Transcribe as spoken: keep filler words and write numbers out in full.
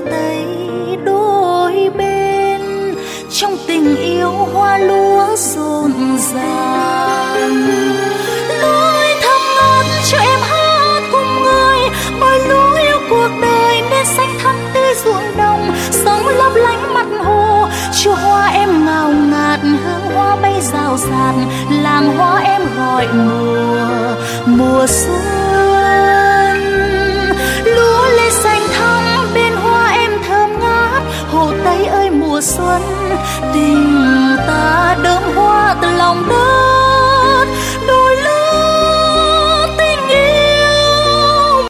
Tây đôi bên, trong tình yêu hoa lúa rộn ràng. Lối thơm ngát cho em hát cùng người, bởi lúa yêu cuộc đời nên xanh thẳm tươi ruộng đồng, sống lấp lánh mặt hồ. Cho hoa em ngào ngạt, hương hoa bay rào rạt, làng hoa em gọi mùa mùa xuân. Lúa lê xanh thắm bên hoa em thơm ngát, Hồ Tây ơi mùa xuân, tình ta đơm hoa từ lòng đất.